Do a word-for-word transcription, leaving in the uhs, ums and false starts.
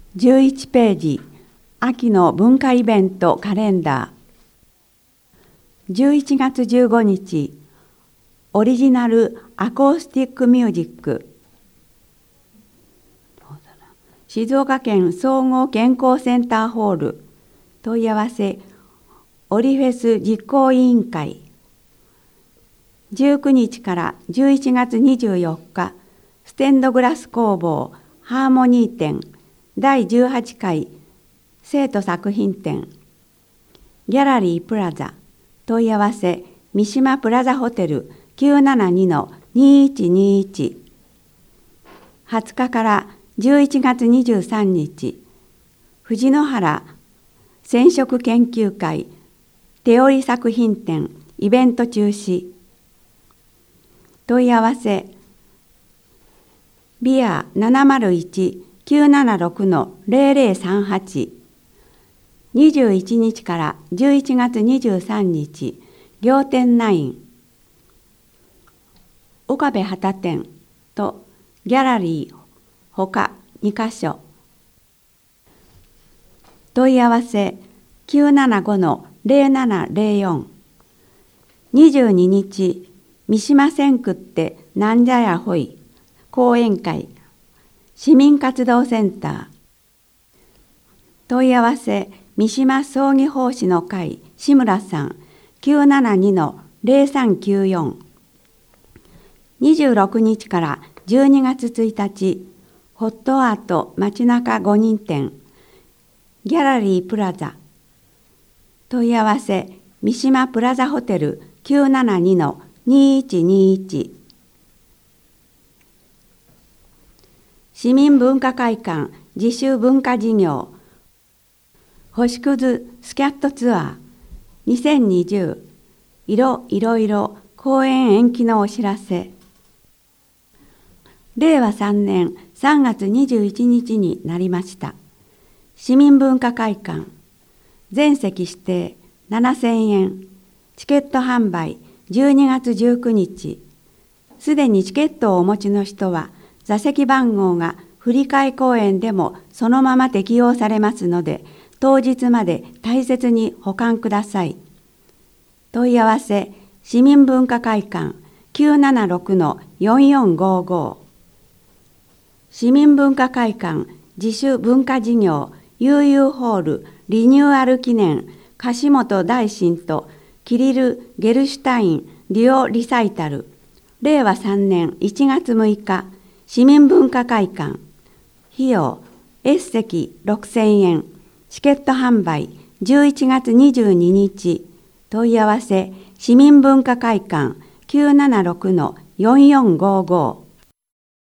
じゅういちページ、秋の文化イベントカレンダー。じゅういちがつじゅうごにち、オリジナルアコースティックミュージック。静岡県総合健康センターホール。問い合わせ、オリフェス実行委員会。じゅうくにちからじゅういちがつにじゅうよっか、ステンドグラス工房ハーモニー展だいじゅうはちかい生徒作品展。ギャラリープラザ。問い合わせ、三島プラザホテル きゅうななにのにいちにいち。はつかからじゅういちがつにじゅうさんにち、藤野原染色研究会手織作品展イベント中止。問い合わせ、ビア ななまるいち きゅうななろく のゼロゼロさんはち。にじゅういちにちからじゅういちがつにじゅうさんにち、仰天ナイン。岡部旗店とギャラリーほかにかしょ。問い合わせ きゅうななご のゼロななゼロよん。にじゅうににち、三島線区ってなんじゃやほい講演会市民活動センター。問い合わせ、三島葬儀奉仕の会志村さん きゅうななにのゼロさんきゅうよん。にじゅうろくにちからじゅうにがつついたち、ホットアート街中ごにん展ギャラリープラザ。問い合わせ、三島プラザホテル きゅうななにのにいちにいち。市民文化会館自主文化事業星屑スキャットツアーにせんにじゅう色いろいろ公演延期のお知らせ。れいわさんねんさんがつにじゅういちにちになりました。市民文化会館全席指定ななせんえん、チケット販売じゅうにがつじゅうくにち。すでにチケットをお持ちの人は座席番号が振り替え公演でもそのまま適用されますので、当日まで大切に保管ください。問い合わせ、市民文化会館 きゅうななろくのよんよんごご。市民文化会館自主文化事業悠々ホールリニューアル記念樫本大臣とキリル・ゲルシュタインデュオリサイタルれいわさんねんいちがつむいか市民文化会館費用 S 席ろくせんえん、チケット販売じゅういちがつにじゅうににち。問い合わせ、市民文化会館 きゅうななろくのよんよんごご。